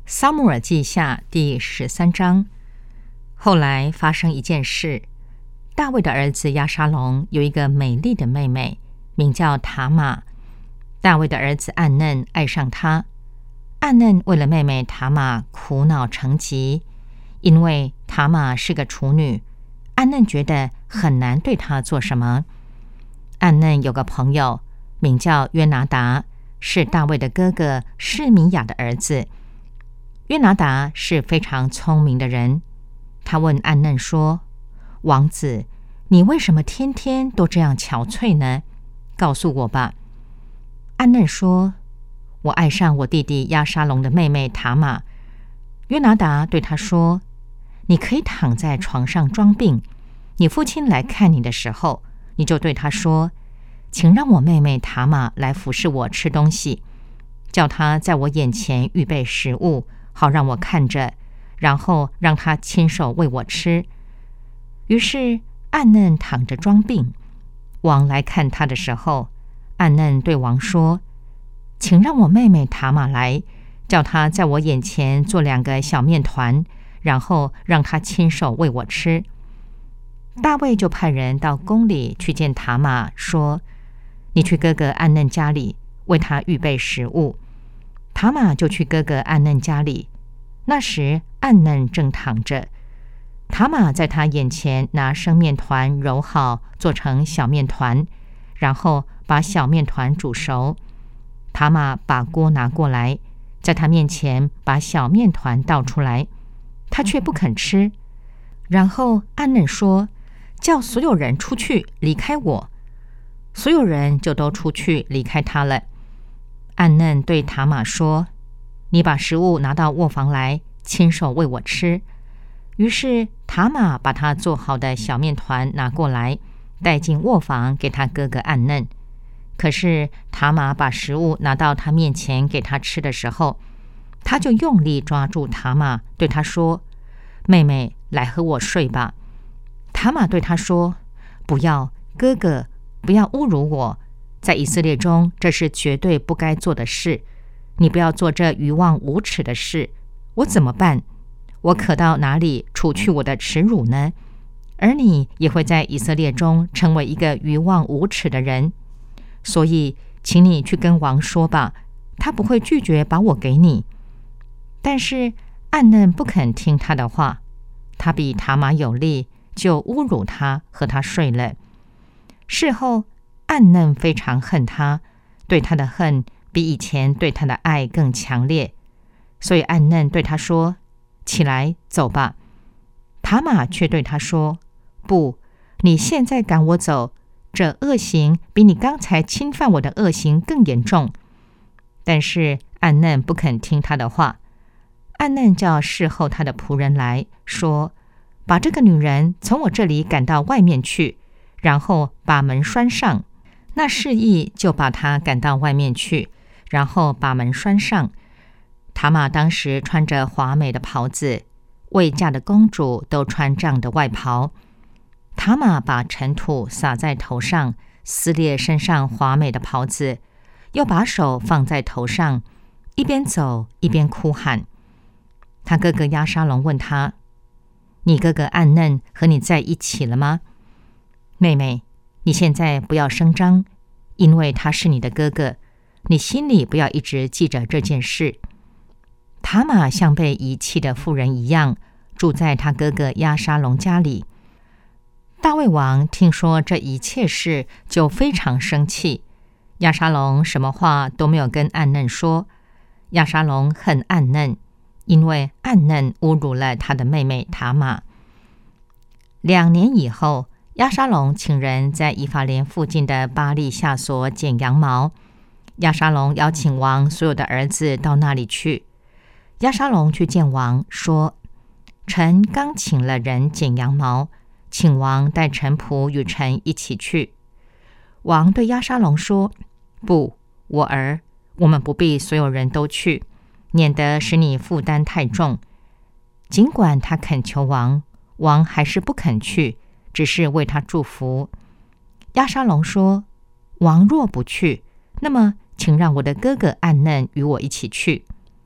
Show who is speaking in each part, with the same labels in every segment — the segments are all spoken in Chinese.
Speaker 1: 撒母耳记下第13章。后来发生一件事，大卫的儿子押沙龙有一个美丽的妹妹，名叫塔玛。大卫的儿子暗嫩爱上她，暗嫩为了妹妹塔玛苦恼成疾，因为塔玛是个处女，暗嫩觉得很难对她做什么。暗嫩有个朋友名叫约拿达，是大卫的哥哥示米亚的儿子。约拿达是非常聪明的人，他问暗嫩说：王子，你为什么天天都这样憔悴呢？告诉我吧。暗嫩说：我爱上我弟弟押沙龙的妹妹塔玛。约拿达对他说：你可以躺在床上装病，你父亲来看你的时候，你就对他说：请让我妹妹塔玛来服侍我吃东西，叫她在我眼前预备食物，好让我看着，然后让她亲手喂我吃。于是暗嫩躺着装病。王来看他的时候，暗嫩对王说：请让我妹妹塔玛来，叫她在我眼前做2个小面团，然后让她亲手喂我吃。大卫就派人到宫里去见塔玛，说：你去哥哥暗嫩家里，为他预备食物。塔玛就去哥哥暗嫩家里，那时暗嫩正躺着。塔玛在他眼前拿生面团揉好，做成小面团，然后把小面团煮熟。塔玛把锅拿过来，在他面前把小面团倒出来，他却不肯吃。然后暗嫩说：叫所有人出去离开我。所有人就都出去离开他了。暗嫩对塔玛说：你把食物拿到卧房来，亲手喂我吃。于是塔玛把他做好的小面团拿过来，带进卧房给他哥哥暗嫩。可是塔玛把食物拿到他面前给他吃的时候，他就用力抓住塔玛，对他说：妹妹，来和我睡吧。塔玛对他说：不要，哥哥，不要侮辱我，在以色列中这是绝对不该做的事，你不要做这愚妄无耻的事，我怎么办？我可到哪里除去我的耻辱呢？而你也会在以色列中成为一个愚妄无耻的人，所以请你去跟王说吧，他不会拒绝把我给你。但是暗嫩不肯听他的话，他比塔玛有力，就侮辱他，和他睡了。事后暗嫩非常恨他，对他的恨比以前对他的爱更强烈，所以暗嫩对他说：起来，走吧。塔玛却对他说：不，你现在赶我走，这恶行比你刚才侵犯我的恶行更严重。但是暗嫩不肯听他的话。暗嫩叫侍候他的仆人来说：把这个女人从我这里赶到外面去，然后把门拴上。那示意就把她赶到外面去，然后把门拴上。塔玛当时穿着华美的袍子，未嫁的公主都穿这样的外袍。塔玛把尘土撒在头上，撕裂身上华美的袍子，又把手放在头上，一边走一边哭喊。他哥哥押沙龙问他：你哥哥暗嫩和你在一起了吗？妹妹，你现在不要声张，因为他是你的哥哥，你心里不要一直记着这件事。塔玛像被遗弃的妇人一样，住在他哥哥押沙龙家里。大卫王听说这一切事，就非常生气。押沙龙什么话都没有跟暗嫩说。押沙龙恨暗嫩，因为暗嫩侮辱了他的妹妹塔玛。2年以后，押沙龙请人在以法莲附近的巴利夏所剪羊毛。押沙龙邀请王所有的儿子到那里去。押沙龙去见王，说：臣刚请了人剪羊毛，请王带臣仆与臣一起去。王对押沙龙说：不，我儿，我们不必所有人都去，免得使你负担太重。尽管他恳求王，王还是不肯去，只是为他祝福。押沙龙说：王若不去，那么请让我的哥哥暗嫩与我一起去。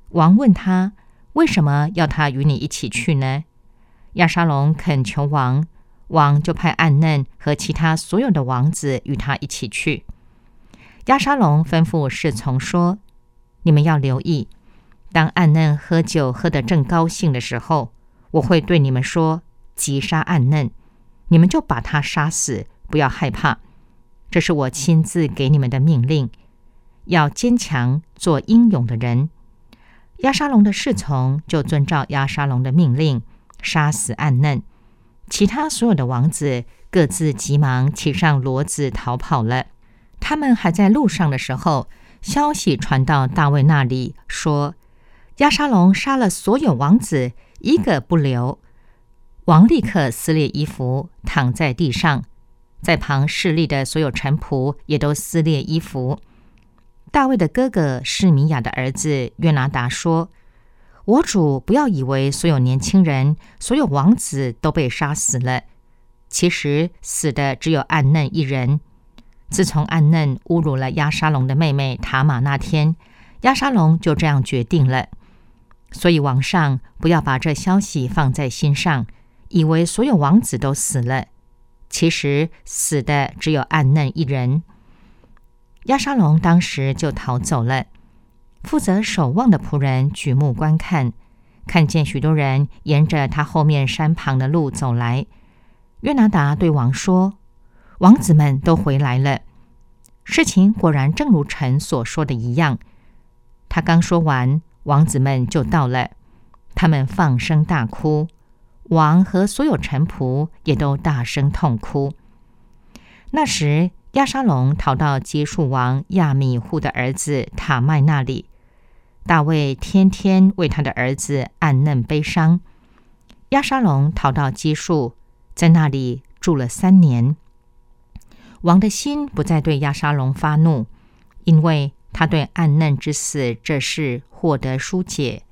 Speaker 1: 王问他，为什么要他与你一起去呢？押沙龙恳求王，王就派暗嫩和其他所有的王子与他一起去。押沙龙吩咐侍从说，你们要留意，当暗嫩喝酒喝得正高兴的时候，我会对你们说，击杀暗嫩，你们就把他杀死，不要害怕，这是我亲自给你们的命令，要坚强，做英勇的人。押沙龙的侍从就遵照押沙龙的命令，杀死暗嫩。其他所有的王子各自急忙骑上骡子逃跑了。他们还在路上的时候，消息传到大卫那里，说押沙龙杀了所有王子，一个不留。王立刻撕裂衣服，躺在地上，在旁侍立的所有臣仆也都撕裂衣服。大卫的哥哥示米亚的儿子约拿达说，我主不要以为所有年轻人、所有王子都被杀死了，其实死的只有暗嫩一人。自从暗嫩侮辱了押沙龙的妹妹塔玛那天，押沙龙就这样决定了。所以王上不要把这消息放在心上，以为所有王子都死了，其实死的只有暗嫩一人。押沙龙当时就逃走了。负责守望的仆人举目观看，看见许多人沿着他后面山旁的路走来。约拿达对王说，王子们都回来了。事情果然正如臣所说的一样。他刚说完，王子们就到了，他们放声大哭，王和所有臣仆也都大声痛哭。那时押沙龙逃到基述王亚米户的儿子塔麦那里，大卫天天为他的儿子暗嫩悲伤。押沙龙逃到基述，在那里住了3年。王的心不再对押沙龙发怒，因为他对暗嫩之死这事获得疏解，